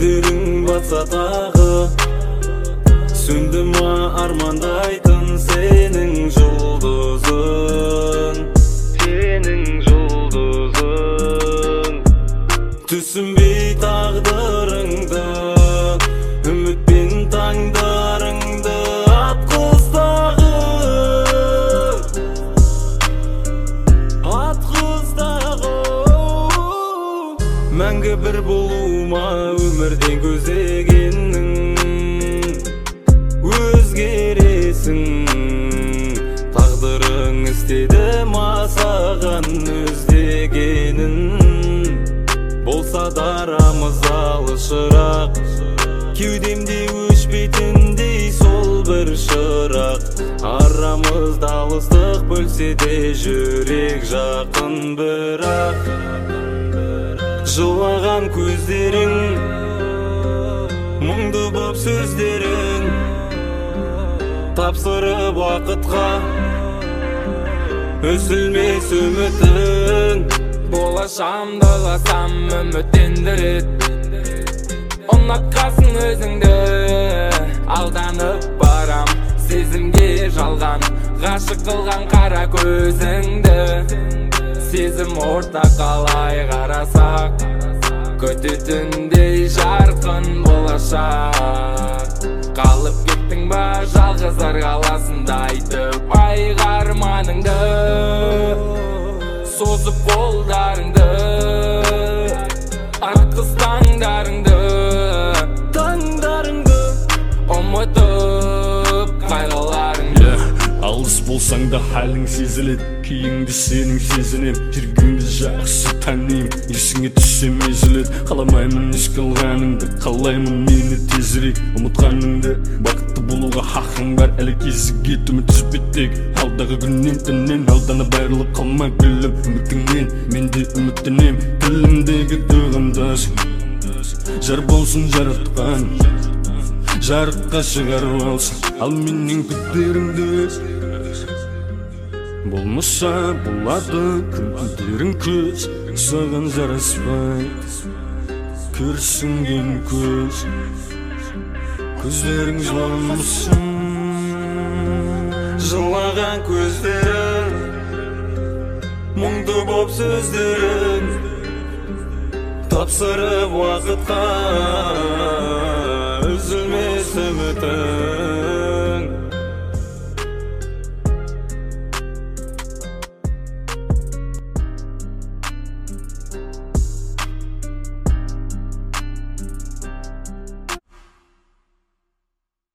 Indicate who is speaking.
Speaker 1: күндерің батса тағы, сөндім ма армандайтын сенің жұлдызың, түсінбей тағдырыңды, үмітпен таңдарыңды атқыздағы, мәңгі бір болуыма өмірден көздегенің, өзгересің, тағдырың істеді ма саған өздегенін. Болса да арамыз алышырақ, кеудемде өшпейтіндей сол бір шырақ. Арамызда алыстық бөлсе де жүрек жақын бірақ. Жылаған көздерің, мұңды боп сөздерің, тапсырып уақытқа үзілмес үмітің.
Speaker 2: Болашамды аласам үміттендірет, ұнатқасын өзіңді, алданып барам сезімге жалған, ғашық қылған қара көзіңді. Сезім орта қалай қарасақ, көтетіндей жарқын болашақ. Қалып кеттің ба жалғыздар қаласында, айтып айғарманыңды, созып қолдарыңды, атқыз таңдарыңды, ұмытып қайғыларыңды.
Speaker 3: Алыс болсаң да халің сезілет, күйіңді сенің сезінем, жүргенді жақсы таним, есіңе түссем езілет. Қаламаймын еш қылғаныңды, қалаймын мені тезірек ұмытқаныңды. Бақытты болуға хақың бар, әлі кезігет үміт үзбеттек. Алдағы күннен түннен алданып айрылып қалма гүлім, үмітіңнен мен де үміттенем. Тілімдегі дұғымдасың, жар болсын жаратқан, жарыққа шығарып алсын, ал менің күдерімді. Болмаса болады күндерің көз, саған жараспай көрсінген көз. Көздерің жыламысын,
Speaker 1: жылаған көздерің, мұңды боп сөздерің, тапсырып уақытқа үзілмес үмітің.